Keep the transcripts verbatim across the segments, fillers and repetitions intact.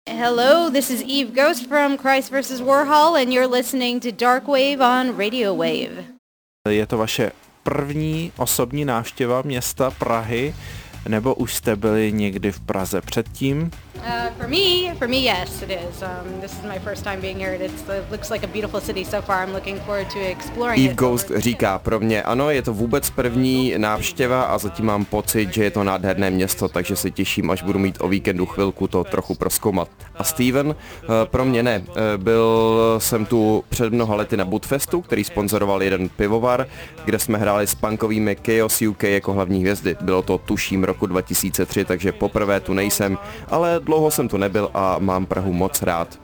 Hello, this is Eve Ghost from Christ versus. Warhol and you're listening to Dark Wave on Radio Wave. Je to vaše první osobní návštěva města Prahy, nebo už jste byli někdy v Praze předtím? Uh, for me, for me, yes, it is. Um, this is my first time being here. It's, it looks like a beautiful city so far. I'm looking forward to exploring Eve it. Ghost říká, pro mě ano, je to vůbec první návštěva a zatím mám pocit, že je to nádherné město, takže se těším, až budu mít o víkendu chvilku to trochu prozkoumat. A Steven? Pro mě ne. Byl jsem tu před mnoha lety na Budfestu, který sponzoroval jeden pivovar, kde jsme hráli s punkovými Chaos U K jako hlavní hvězdy. Bylo to tuším roku dva tisíce tři, takže poprvé tu nejsem, ale dlouho jsem tu nebyl a mám Prahu moc rád.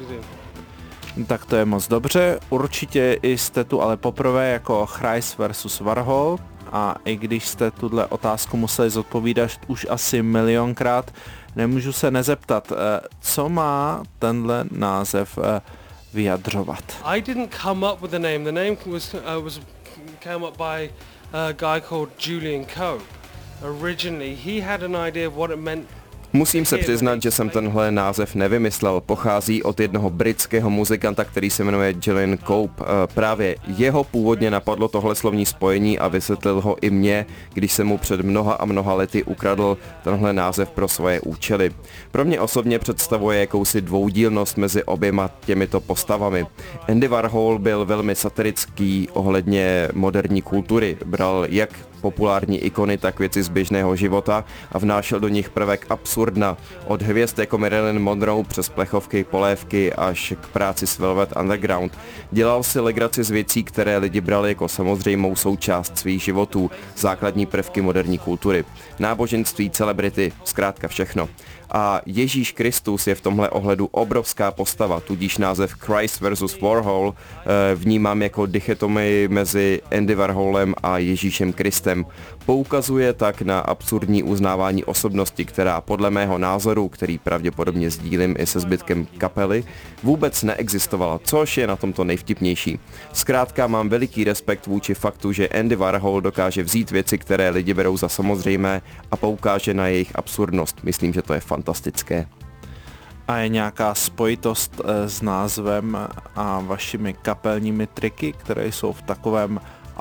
Tak to je moc dobře, určitě jste tu ale poprvé jako Christ versus. Warhol a i když jste tuhle otázku museli zodpovídat už asi milionkrát, nemůžu se nezeptat, co má tenhle název vyjadřovat. I didn't come up with the name. The name was uh, was came up by a guy called Julian Cope. Originally, he had an idea of what it meant. Musím se přiznat, že jsem tenhle název nevymyslel. Pochází od jednoho britského muzikanta, který se jmenuje Julian Cope. Právě jeho původně napadlo tohle slovní spojení a vysvětlil ho i mě, když jsem mu před mnoha a mnoha lety ukradl tenhle název pro svoje účely. Pro mě osobně představuje jakousi dvoudílnost mezi oběma těmito postavami. Andy Warhol byl velmi satirický ohledně moderní kultury. Bral jak populární ikony, tak věci z běžného života a vnášel do nich prvek absurdna. Od hvězd jako Marilyn Monroe přes plechovky, polévky až k práci s Velvet Underground. Dělal si legraci z věcí, které lidi brali jako samozřejmou součást svých životů, základní prvky moderní kultury. Náboženství, celebrity, zkrátka všechno. A Ježíš Kristus je v tomhle ohledu obrovská postava, tudíž název Christ versus. Warhol e, vnímám jako dichotomii mezi Andy Warholem a Ježíšem Kristem. Poukazuje tak na absurdní uznávání osobnosti, která podle mého názoru, který pravděpodobně sdílím i se zbytkem kapely, vůbec neexistovala, což je na tomto nejvtipnější. Zkrátka mám veliký respekt vůči faktu, že Andy Warhol dokáže vzít věci, které lidi berou za samozřejmé a poukáže na jejich absurdnost. Myslím, že to je fantastické. A je nějaká spojitost s názvem a vašimi kapelními triky, které jsou v takovém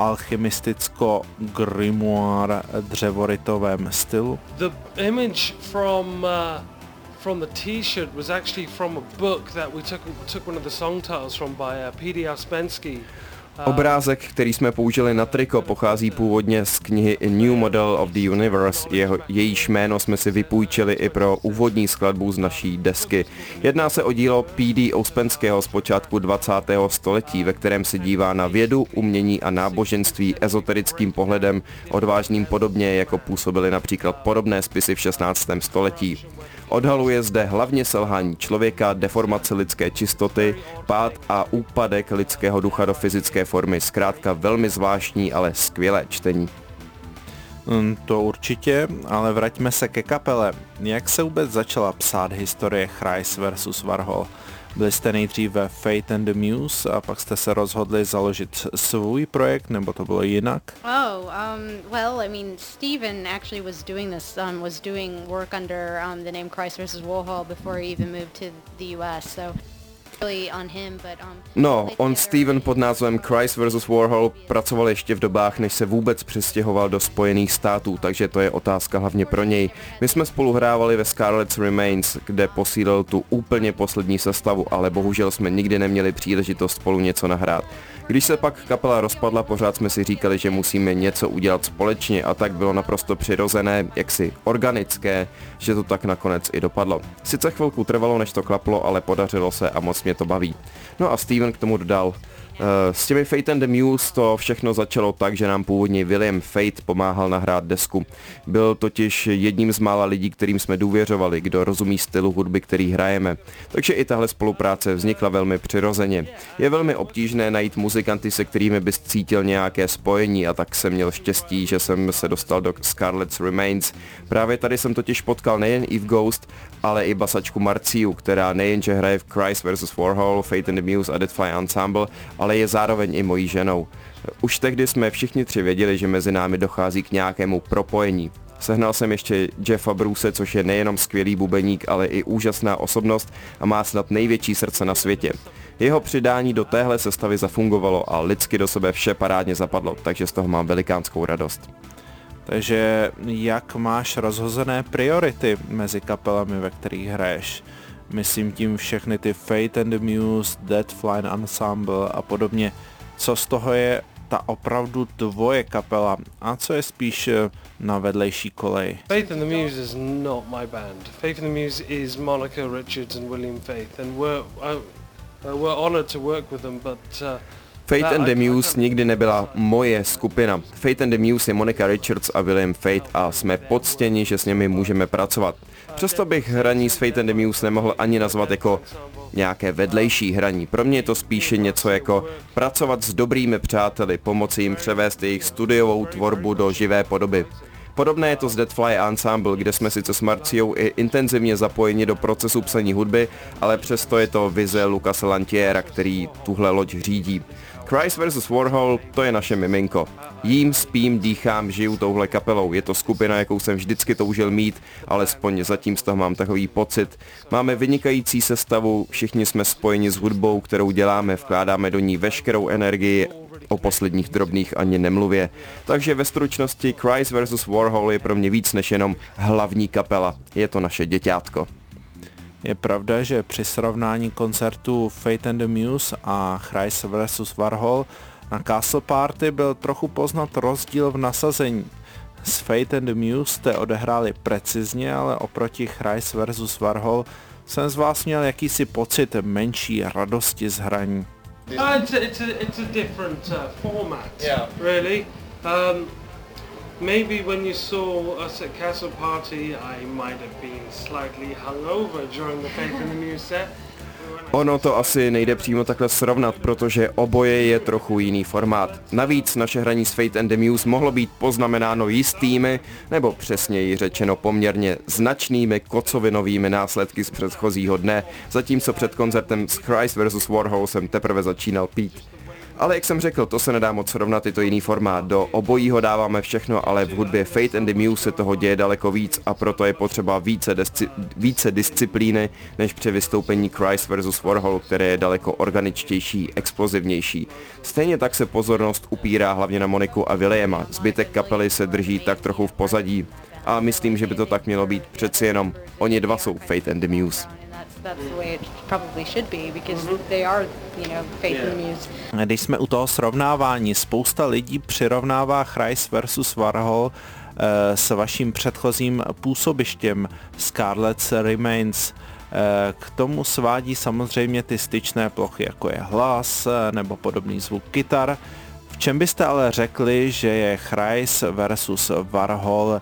alchymisticko-grimoire dřevoritovém stylu? The image from uh, from the T-shirt was actually from a book that we took took one of the song titles from by uh, P D Ouspensky. Obrázek, který jsme použili na triko, pochází původně z knihy A New Model of the Universe. Jeho, jejíž jméno jsme si vypůjčili i pro úvodní skladbu z naší desky. Jedná se o dílo P D Ouspenského z počátku dvacátého století, ve kterém se dívá na vědu, umění a náboženství ezoterickým pohledem, odvážným podobně, jako působily například podobné spisy v šestnáctém století. Odhaluje zde hlavně selhání člověka, deformace lidské čistoty, pád a úpadek lidského ducha do fyzické formy. Zkrátka velmi zvláštní, ale skvělé čtení. To určitě, ale vraťme se ke kapele. Jak se vůbec začala psát historie Christ versus. Warhol? Byli jste nejdřív ve Fate and the Muse a pak jste se rozhodli založit svůj projekt, nebo to bylo jinak? Oh, um, well, I mean, Steven actually was doing this, um, was doing work under um, the name Christ versus. Warhol before he even moved to the U S, so on him, but, um, no, on Steven pod názvem Christ versus. Warhol pracoval ještě v dobách, než se vůbec přestěhoval do Spojených států, takže to je otázka hlavně pro něj. My jsme spolu hrávali ve Scarlet's Remains, kde posílil tu úplně poslední sestavu, ale bohužel jsme nikdy neměli příležitost spolu něco nahrát. Když se pak kapela rozpadla, pořád jsme si říkali, že musíme něco udělat společně a tak bylo naprosto přirozené, jaksi organické, že to tak nakonec i dopadlo. Sice chvilku trvalo, než to klaplo, ale podařilo se a moc mě to baví. No a Steven k tomu dodal. S těmi Fate and the Muse to všechno začalo tak, že nám původně William Fate pomáhal nahrát desku. Byl totiž jedním z mála lidí, kterým jsme důvěřovali, kdo rozumí stylu hudby, který hrajeme. Takže i tahle spolupráce vznikla velmi přirozeně. Je velmi obtížné najít muzikanty, se kterými bys cítil nějaké spojení, a tak jsem měl štěstí, že jsem se dostal do Scarlet's Remains. Právě tady jsem totiž potkal nejen Eve Ghost, ale i basačku Marciu, která nejenže hraje v Christ versus. Warhol, Fate and the Muse a Deadfly Ensemble, ale je zároveň i mojí ženou. Už tehdy jsme všichni tři věděli, že mezi námi dochází k nějakému propojení. Sehnal jsem ještě Jeffa Bruce, což je nejenom skvělý bubeník, ale i úžasná osobnost a má snad největší srdce na světě. Jeho přidání do téhle sestavy zafungovalo a lidsky do sebe vše parádně zapadlo, takže z toho mám velikánskou radost. Takže jak máš rozhozené priority mezi kapelami, ve kterých hraješ? Myslím tím všechny ty Fate and the Muse, Dead Flying Ensemble a podobně. Co z toho je ta opravdu tvoje kapela a co je spíš na vedlejší koleji? Faith and the Muse is not my band. Faith and the Muse is Monica Richards and William Faith, and we're uh, uh, we're honored to work with them, but uh, Fate and the Muse nikdy nebyla moje skupina. Fate and the Muse je Monica Richards a William Fate a jsme poctěni, že s nimi můžeme pracovat. Přesto bych hraní s Fate and the Muse nemohl ani nazvat jako nějaké vedlejší hraní. Pro mě je to spíše něco jako pracovat s dobrými přáteli, pomoci jim převést jejich studiovou tvorbu do živé podoby. Podobné je to s Dead Fly Ensemble, kde jsme sice s Marciou i intenzivně zapojeni do procesu psaní hudby, ale přesto je to vize Lucase Lantiera, který tuhle loď řídí. Christ versus. Warhol, to je naše miminko. Jím, spím, dýchám, žiju touhle kapelou. Je to skupina, jakou jsem vždycky toužil mít, alespoň zatím z toho mám takový pocit. Máme vynikající sestavu, všichni jsme spojeni s hudbou, kterou děláme, vkládáme do ní veškerou energii, o posledních drobných ani nemluvě. Takže ve stručnosti Christ versus. Warhol je pro mě víc než jenom hlavní kapela. Je to naše děťátko. Je pravda, že při srovnání koncertu Fate and the Muse a Christ versus. Warhol na Castle Party byl trochu poznat rozdíl v nasazení. S Fate and the Muse jste odehráli precizně, ale oproti Christ versus. Warhol jsem z vás měl jakýsi pocit menší radosti z hraní. Uh, it's, a, it's, a, it's a different uh, format, yeah. Really. Um, maybe when you saw us at Castle Party, I might have been slightly hungover during the Faith and the Muse set. Ono to asi nejde přímo takhle srovnat, protože oboje je trochu jiný formát. Navíc naše hraní s Fate and the Muse mohlo být poznamenáno jistými, nebo přesněji řečeno poměrně značnými kocovinovými následky z předchozího dne, zatímco před koncertem s Christ versus. Warhol jsem teprve začínal pít. Ale jak jsem řekl, to se nedá moc srovnat, je to jiný formát. Do obojího dáváme všechno, ale v hudbě Fate and the Muse se toho děje daleko víc a proto je potřeba více, disci- více disciplíny než při vystoupení Christ versus. Warhol, které je daleko organičtější, explozivnější. Stejně tak se pozornost upírá hlavně na Moniku a Williama. Zbytek kapely se drží tak trochu v pozadí. A myslím, že by to tak mělo být přeci jenom. Oni dva jsou Fate and the Muse. That's the way it probably should be, because they are, you know, Faith and the Muse. Když jsme u toho srovnávání, spousta lidí přirovnává Christ versus. Warhol e, s vaším předchozím působištěm Scarlet's Remains. E, k tomu svádí samozřejmě ty styčné plochy, jako je hlas nebo podobný zvuk kytar. V čem byste ale řekli, že je Christ versus. Warhol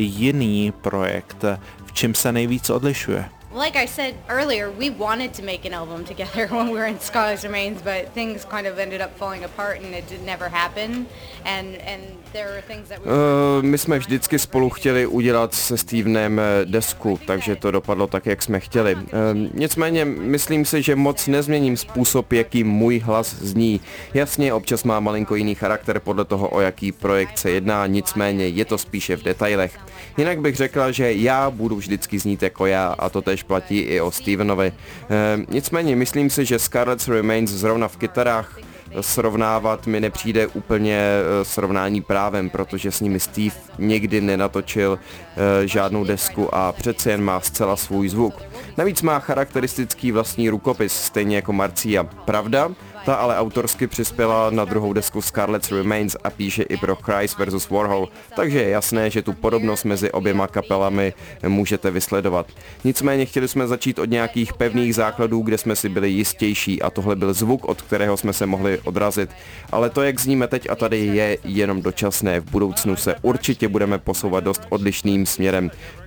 jiný projekt? V čem se nejvíc odlišuje? Like I said earlier, we wanted to make an album together when we were in Scarlet's Remains, but things kind of ended up falling apart and it did never happen. And and there were things that we uh, My jsme vždycky spolu chtěli udělat se Stevenem desku, takže to dopadlo tak, jak jsme chtěli. Uh, nicméně myslím si, že moc nezměním způsob, jaký můj hlas zní. Jasně, občas má malinko jiný charakter podle toho, o jaký projekt se jedná, nicméně je to spíše v detailech. Jinak bych řekla, že já budu vždycky znít jako já a to tež platí i o Stevenovi. E, nicméně myslím si, že Scarlet's Remains zrovna v kytarách srovnávat mi nepřijde úplně e, srovnání právem, protože s nimi Steve nikdy nenatočil e, žádnou desku a přece jen má zcela svůj zvuk. Navíc má charakteristický vlastní rukopis, stejně jako Marcia. Pravda? Ta ale autorsky přispěla na druhou desku Scarlet's Remains a píše i pro Christ versus. Warhol, takže je jasné, že tu podobnost mezi oběma kapelami můžete vysledovat. Nicméně chtěli jsme začít od nějakých pevných základů, kde jsme si byli jistější a tohle byl zvuk, od kterého jsme se mohli odrazit. Ale to, jak zníme teď a tady, je jenom dočasné. V budoucnu se určitě budeme posouvat dost odlišným směrem.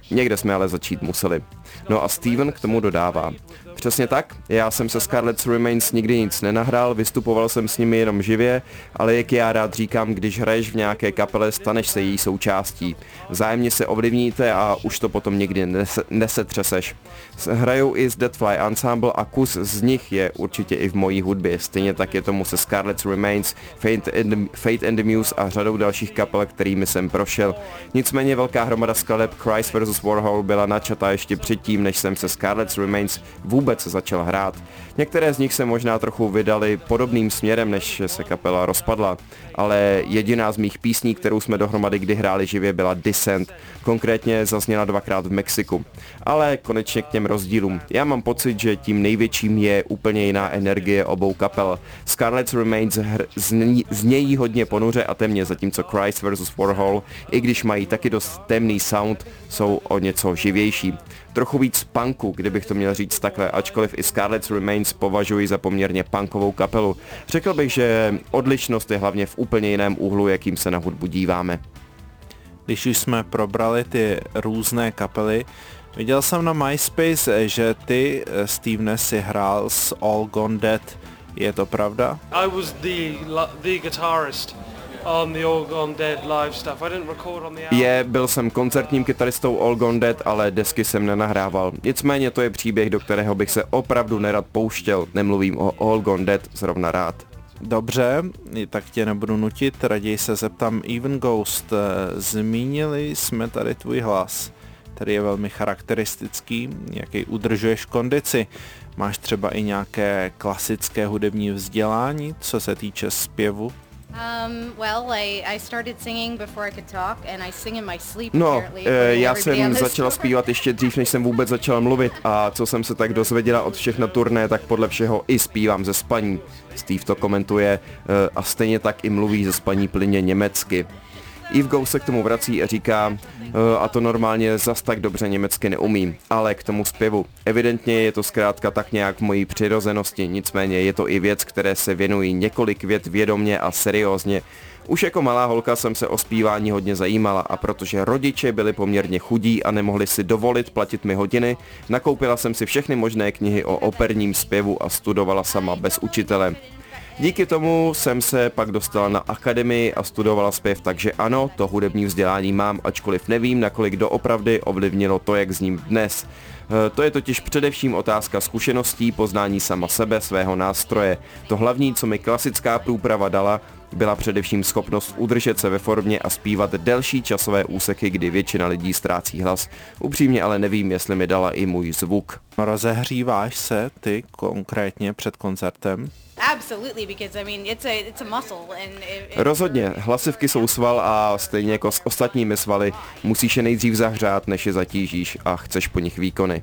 Někde jsme ale začít museli. No a Steven k tomu dodává. Přesně tak, já jsem se Scarlet's Remains nikdy nic nenahrál, vystupoval jsem s nimi jenom živě, ale jak já rád říkám, když hraješ v nějaké kapele, staneš se její součástí. Vzájemně se ovlivníte a už to potom nikdy nese, nesetřeseš. Hrajou i z Deadfly Ensemble a kus z nich je určitě i v mojí hudbě, stejně tak je tomu se Scarlet's Remains, Fate and the, Fate and the Muse a řadou dalších kapel, kterými jsem prošel. Nicméně velká hromada skladeb Christ versus. Warhol byla načata ještě předtím, než jsem se Scarlet's Remains vůbec začal hrát. Některé z nich se možná trochu vydali podobným směrem, než se kapela rozpadla, ale jediná z mých písní, kterou jsme dohromady kdy hráli živě, byla Descent. Konkrétně zazněla dvakrát v Mexiku. Ale konečně k těm rozdílům. Já mám pocit, že tím největším je úplně jiná energie obou kapel. Scarlet's Remains hr- zní, znějí hodně ponuře a temně, zatímco Christ versus. Warhol, i když mají taky dost temný sound, jsou o něco živější. Trochu víc punku, kdybych to měl říct takhle, ačkoliv i Scarlet's Remains považuji za poměrně punkovou kapelu. Řekl bych, že odlišnost je hlavně v úplně jiném úhlu, jakým se na hudbu díváme. Když už jsme probrali ty různé kapely, viděl jsem na MySpace, že ty, Stevene, si hrál s All Gone Dead. Je to pravda? I was the the guitarist on the All Gone Dead live stuff. I didn't record on the album. Je, byl jsem koncertním kytaristou All Gone Dead, ale desky jsem nenahrával. Nicméně to je příběh, do kterého bych se opravdu nerad pouštěl. Nemluvím o All Gone Dead zrovna rád. Dobře, tak tě nebudu nutit, raději se zeptám Even Ghost. Zmínili jsme tady tvůj hlas, který je velmi charakteristický, jaký udržuješ kondici. Máš třeba i nějaké klasické hudební vzdělání, co se týče zpěvu? Um, well, I, I started singing before I could talk, and I sing in my sleep. No, apparently, e, já everybody on jsem this začala tour. zpívat ještě dřív, než jsem vůbec začala mluvit a co jsem se tak dozvěděla od všech na turné, tak podle všeho i zpívám ze spaní. Steve to komentuje e, a stejně tak i mluví ze spaní plyně německy. Eve Ghost se k tomu vrací a říká, e, a to normálně zas tak dobře německy neumím, ale k tomu zpěvu. Evidentně je to zkrátka tak nějak v mojí přirozenosti, nicméně je to i věc, které se věnují několik vět vědomně a seriózně. Už jako malá holka jsem se o zpívání hodně zajímala a protože rodiče byli poměrně chudí a nemohli si dovolit platit mi hodiny, nakoupila jsem si všechny možné knihy o operním zpěvu a studovala sama bez učitele. Díky tomu jsem se pak dostala na akademii a studovala zpěv, takže ano, to hudební vzdělání mám, ačkoliv nevím, nakolik doopravdy ovlivnilo to, jak zním dnes. To je totiž především otázka zkušeností, poznání sama sebe, svého nástroje. To hlavní, co mi klasická průprava dala, byla především schopnost udržet se ve formě a zpívat delší časové úseky, kdy většina lidí ztrácí hlas. Upřímně ale nevím, jestli mi dala i můj zvuk. Rozehříváš se ty konkrétně před koncertem? Absolutely, because I mean it's a it's a muscle and it, it Rozhodně, hlasivky jsou sval a stejně jako s ostatními svaly musíš je nejdřív zahřát, než je zatížíš a chceš po nich výkony.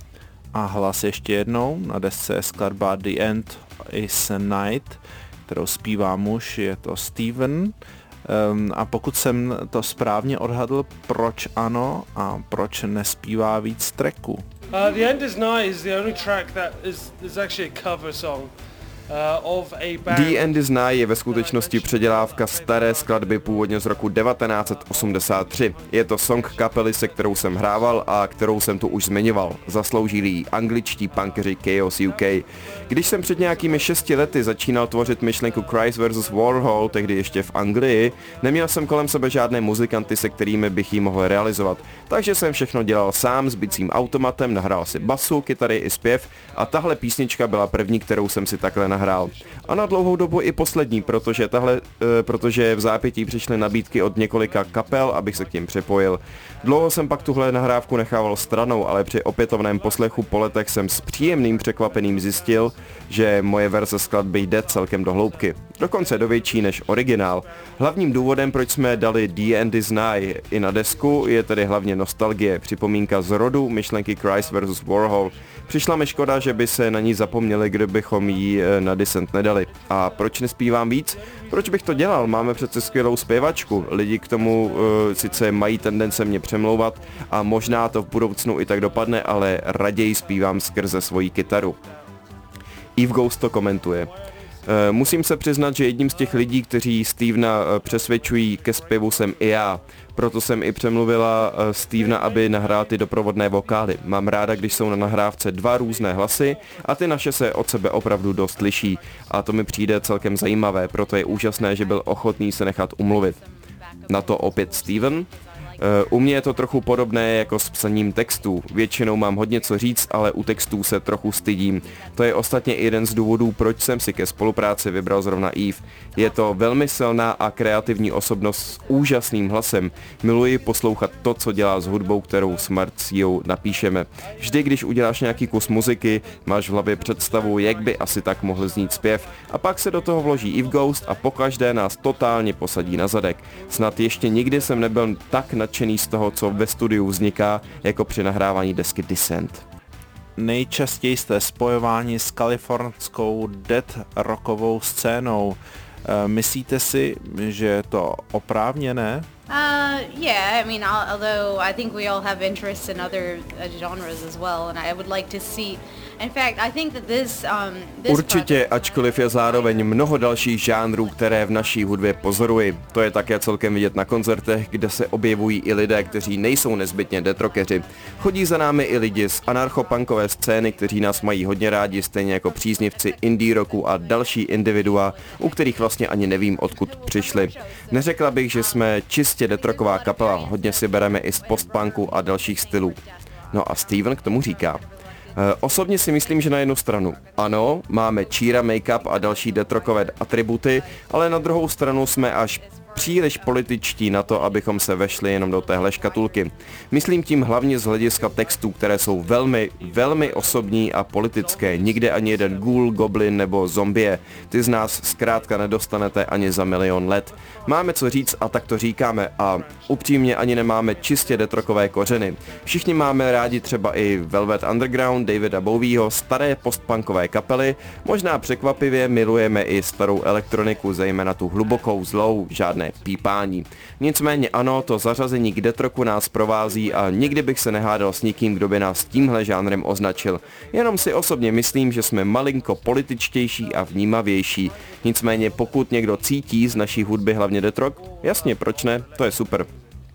A hlas ještě jednou, na desce je skladba The End is Night, kterou zpívá muž, je to Steven. Um, a pokud jsem to správně odhadl, proč ano a proč nespívá víc tracků? Uh, the End is Night is the only track that is is actually a cover song. Uh, of a band. The End is Night je ve skutečnosti předělávka staré skladby původně z roku devatenáct set osmdesát tři. Je to song kapely, se kterou jsem hrával a kterou jsem tu už zmiňoval. Zasloužili ji angličtí punkeři Chaos U K. Když jsem před nějakými šesti lety začínal tvořit myšlenku Christ versus. Warhol, tehdy ještě v Anglii, neměl jsem kolem sebe žádné muzikanty, se kterými bych ji mohl realizovat. Takže jsem všechno dělal sám s bicím automatem, nahrál si basu, kytary i zpěv a tahle písnička byla první, kterou jsem si takhle nahrál. A na dlouhou dobu i poslední, protože tahle, e, protože v zápětí přišly nabídky od několika kapel, abych se k tím připojil. Dlouho jsem pak tuhle nahrávku nechával stranou, ale při opětovném poslechu po letech jsem s příjemným překvapením zjistil, že moje verze skladby jde celkem do hloubky. Dokonce do větší než originál. Hlavním důvodem, proč jsme dali The End is Night i na desku, je tedy hlavně nostalgie, připomínka z rodu myšlenky Christ versus. Warhol. Přišla mi škoda, že by se na ní zapomněli, kdybychom jí na Descent nedali. A proč nespívám víc? Proč bych to dělal? Máme přece skvělou zpěvačku. Lidi k tomu uh, sice mají tendence mě přemlouvat a možná to v budoucnu i tak dopadne, ale raději zpívám skrze svoji kytaru. Eve Ghost to komentuje. Musím se přiznat, že jedním z těch lidí, kteří Stevena přesvědčují ke zpěvu, jsem i já. Proto jsem i přemluvila Stevena, aby nahrál ty doprovodné vokály. Mám ráda, když jsou na nahrávce dva různé hlasy a ty naše se od sebe opravdu dost liší. A to mi přijde celkem zajímavé, proto je úžasné, že byl ochotný se nechat umluvit. Na to opět Steven. U mě je to trochu podobné jako s psaním textů. Většinou mám hodně co říct, ale u textů se trochu stydím. To je ostatně jeden z důvodů, proč jsem si ke spolupráci vybral zrovna Eve. Je to velmi silná a kreativní osobnost s úžasným hlasem. Miluji poslouchat to, co dělá s hudbou, kterou s Marciou napíšeme. Vždy, když uděláš nějaký kus muziky, máš v hlavě představu, jak by asi tak mohl znít zpěv, a pak se do toho vloží Eve Ghost a pokaždé nás totálně posadí na zadek. Snad ještě nikdy jsem nebyl tak nadšený z toho, co ve studiu vzniká, jako při nahrávání desky Descent. Nejčastěji jste spojováni s kalifornskou death rockovou scénou. Myslíte si, že je to oprávněné? Uh, yeah, I mean, although I think we all have interests in other uh, genres as well, and I would like to see. In fact, I think that this, um, this Určitě, ačkoliv je zároveň mnoho dalších žánrů, které v naší hudbě pozoruji. To je také celkem vidět na koncertech, kde se objevují i lidé, kteří nejsou nezbytně death-rockeři. Chodí za námi i lidi z anarchopunkové scény, kteří nás mají hodně rádi, stejně jako příznivci indie rocku a další individua, u kterých vlastně ani nevím, odkud přišli. Neřekla bych, že jsme čistě death-rocková kapela, hodně si bereme i z postpunku a dalších stylů. No a Steven k tomu říká: Osobně si myslím, že na jednu stranu ano, máme číra, make-up a další death-rockové atributy, ale na druhou stranu jsme až příliš političtí na to, abychom se vešli jenom do téhle škatulky. Myslím tím hlavně z hlediska textů, které jsou velmi, velmi osobní a politické. Nikde ani jeden ghoul, goblin nebo zombie. Ty z nás zkrátka nedostanete ani za milion let. Máme co říct a tak to říkáme a upřímně ani nemáme čistě death-rockové kořeny. Všichni máme rádi třeba i Velvet Underground, Davida Bowieho, staré postpunkové kapely, možná překvapivě milujeme i starou elektroniku, zejména tu hlubokou, zlou, žádné pípání. Nicméně ano, to zařazení k death-rocku nás provází a nikdy bych se nehádal s nikým, kdo by nás tímhle žánrem označil. Jenom si osobně myslím, že jsme malinko političtější a vnímavější. Nicméně pokud někdo cítí z naší hudby hlavně death-rock, jasně, proč ne, to je super.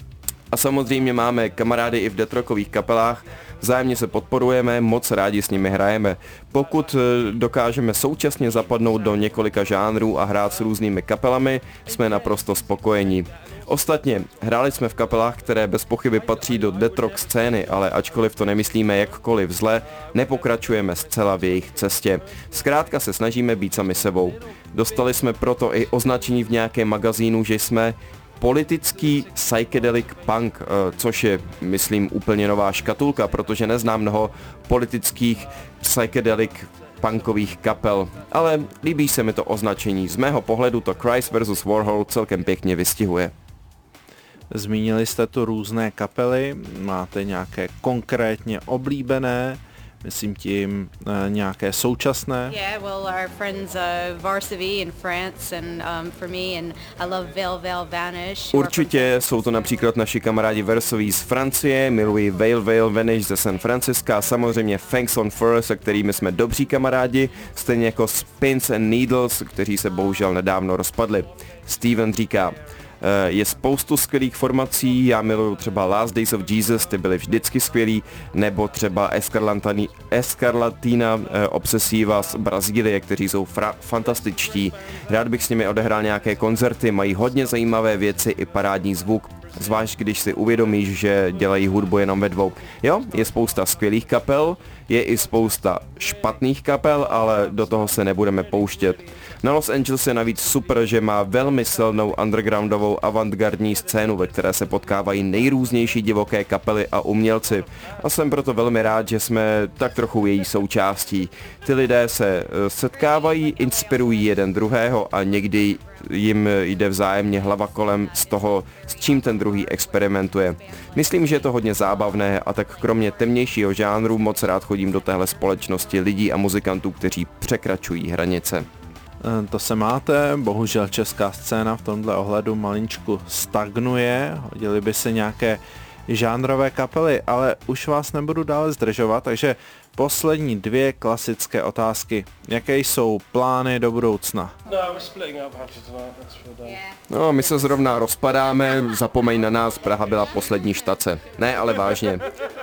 A samozřejmě máme kamarády i v death-rockových kapelách, vzájemně se podporujeme, moc rádi s nimi hrajeme. Pokud dokážeme současně zapadnout do několika žánrů a hrát s různými kapelami, jsme naprosto spokojení. Ostatně, hráli jsme v kapelách, které bez pochyby patří do death rock scény, ale ačkoliv to nemyslíme jakkoliv zle, nepokračujeme zcela v jejich cestě. Zkrátka se snažíme být sami sebou. Dostali jsme proto i označení v nějakém magazínu, že jsme politický psychedelic punk, což je, myslím, úplně nová škatulka, protože neznám mnoho politických psychedelic punkových kapel, ale líbí se mi to označení. Z mého pohledu to Christ versus Warhol celkem pěkně vystihuje. Zmínili jste tu různé kapely, máte nějaké konkrétně oblíbené, myslím tím uh, nějaké současné? Yeah, well, our friends uh, Varsovie in France and um, for me and I love Veil Veil Vanish. Určitě jsou to například naši kamarádi Varsovie z Francie, miluji Veil Veil Vanish ze San Francisca a samozřejmě Fangs on Fur, se kterými jsme dobří kamarádi, stejně jako Spins and Needles, kteří se bohužel nedávno rozpadli. Steven říká: je spoustu skvělých formací, já miluju třeba Last Days of Jesus, ty byly vždycky skvělí, nebo třeba Escarlatina Obsessiva z Brazílie, kteří jsou fra- fantastičtí. Rád bych s nimi odehrál nějaké koncerty, mají hodně zajímavé věci i parádní zvuk, zvlášť když si uvědomíš, že dělají hudbu jenom ve dvou. Jo, je spousta skvělých kapel, je i spousta špatných kapel, ale do toho se nebudeme pouštět. Na Los Angeles je navíc super, že má velmi silnou undergroundovou avantgardní scénu, ve které se potkávají nejrůznější divoké kapely a umělci. A jsem proto velmi rád, že jsme tak trochu její součástí. Ty lidé se setkávají, inspirují jeden druhého a někdy jim jde vzájemně hlava kolem z toho, s čím ten druhý experimentuje. Myslím, že je to hodně zábavné a tak kromě temnějšího žánru moc rád chodím do téhle společnosti lidí a muzikantů, kteří překračují hranice. To se máte, bohužel česká scéna v tomhle ohledu malinčku stagnuje, hodily by se nějaké žánrové kapely, ale už vás nebudu dále zdržovat, takže poslední dvě klasické otázky. Jaké jsou plány do budoucna? No, my se zrovna rozpadáme, zapomeň na nás, Praha byla poslední štace. Ne, ale vážně.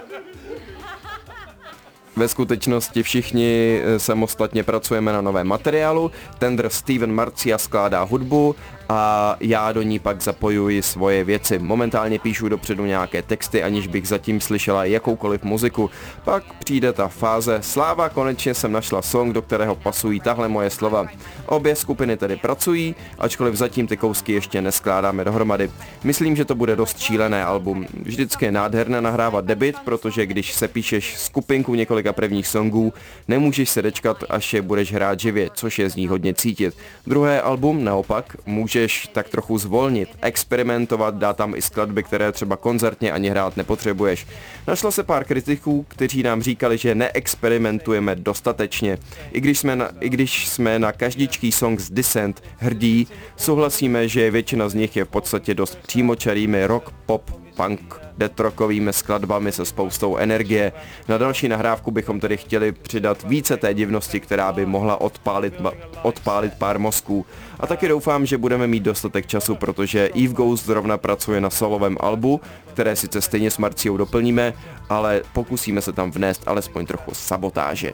Ve skutečnosti všichni samostatně pracujeme na novém materiálu, Tender Steven Marcia skládá hudbu a já do ní pak zapojuji svoje věci. Momentálně píšu dopředu nějaké texty, aniž bych zatím slyšela jakoukoliv muziku. Pak přijde ta fáze sláva, konečně jsem našla song, do kterého pasují tahle moje slova. Obě skupiny tedy pracují, ačkoliv zatím ty kousky ještě neskládáme dohromady. Myslím, že to bude dost šílené album. Vždycky je nádherné nahrávat debut, protože když se píšeš skupinku několika prvních songů, nemůžeš se dečkat, až je budeš hrát živě, což je z ní hodně cítit. Druhé album naopak může Můžeš tak trochu zvolnit, experimentovat, dát tam i skladby, které třeba koncertně ani hrát nepotřebuješ. Našlo se pár kritiků, kteří nám říkali, že neexperimentujeme dostatečně. I když jsme na, i když jsme na každičký song z Descent hrdí, souhlasíme, že většina z nich je v podstatě dost přímočarými rock, pop, punk, death-rockovými skladbami se spoustou energie. Na další nahrávku bychom tedy chtěli přidat více té divnosti, která by mohla odpálit, odpálit pár mozků. A taky doufám, že budeme mít dostatek času, protože Eve Ghost zrovna pracuje na solovém albu, které sice stejně s Marciou doplníme, ale pokusíme se tam vnést alespoň trochu sabotáže.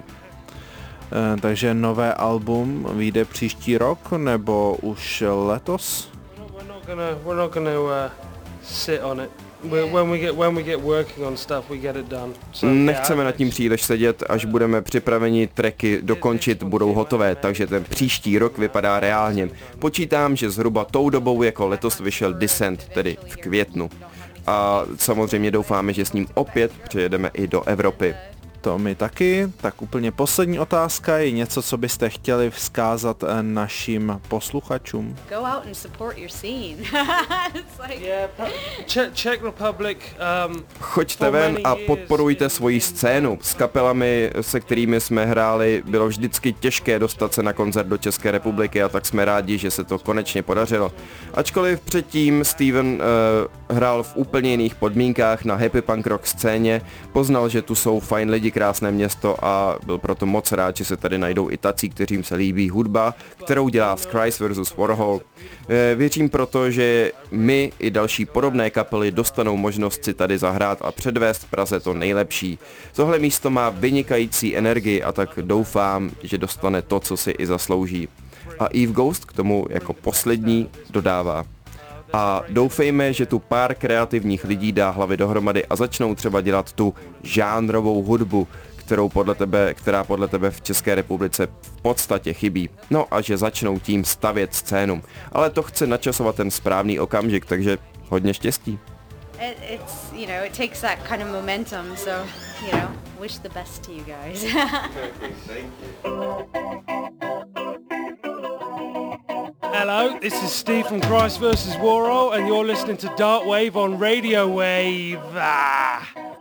E, takže nové album vyjde příští rok, nebo už letos? We're not gonna, we're not gonna uh, sit on it. When we get when we get working on stuff, we get it done. So, Nechceme nad tím příliš sedět, až budeme připraveni tracky dokončit, budou hotové, takže ten příští rok vypadá reálně. Počítám, že zhruba tou dobou jako letos vyšel Descent, tedy v květnu. A samozřejmě doufáme, že s ním opět přijedeme i do Evropy. To my taky. Tak úplně poslední otázka je něco, co byste chtěli vzkázat našim posluchačům. Go out and support your scene. It's like... Yeah, Czech, Czech Republic. Um, Choďte ven a podporujte svoji scénu. S kapelami, se kterými jsme hráli, bylo vždycky těžké dostat se na koncert do České republiky a tak jsme rádi, že se to konečně podařilo. Ačkoliv předtím Steven uh, hrál v úplně jiných podmínkách na happy punk rock scéně, poznal, že tu jsou fajn lidi, krásné město a byl proto moc rád, že se tady najdou i tací, kterým se líbí hudba, kterou dělá Christ versus Warhol. Věřím proto, že my i další podobné kapely dostanou možnost si tady zahrát a předvést v Praze to nejlepší. Tohle místo má vynikající energii a tak doufám, že dostane to, co si i zaslouží. A Eve Ghost k tomu jako poslední dodává. A doufejme, že tu pár kreativních lidí dá hlavy dohromady a začnou třeba dělat tu žánrovou hudbu, kterou podle tebe, která podle tebe v České republice v podstatě chybí. No a že začnou tím stavět scénu. Ale to chce načasovat ten správný okamžik, takže hodně štěstí. It, it's, you know, it takes that kind of momentum, so, you know, wish the best to you guys. Hello, this is Steve from Christ versus Warhol, and you're listening to Dark Wave on Radio Wave. Ah.